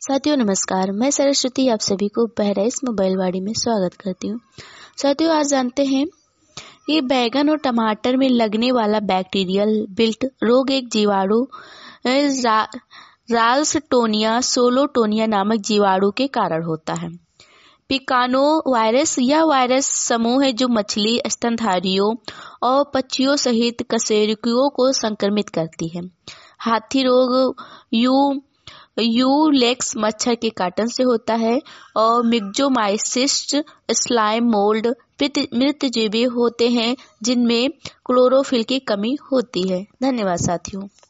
साथियों नमस्कार, मैं सरस्वती आप सभी को बहराइच मोबाइल वाड़ी में स्वागत करती हूँ। साथियों आज जानते हैं ये बैगन और टमाटर में लगने वाला बैक्टीरियल विल्ट रोग एक जीवाणु राल्सटोनिया सोलोटोनिया नामक जीवाणु के कारण होता है। पिकानो वायरस यह वायरस समूह है जो मछली, स्तनधारियों और पक्षियों सहित कशेरुकियों को संक्रमित करती है। हाथी रोग यूलेक्स मच्छर के काटने से होता है और मिक्सोमाइसिस स्लाइम मोल्ड मृतजीवी होते हैं जिनमें क्लोरोफिल की कमी होती है। धन्यवाद साथियों।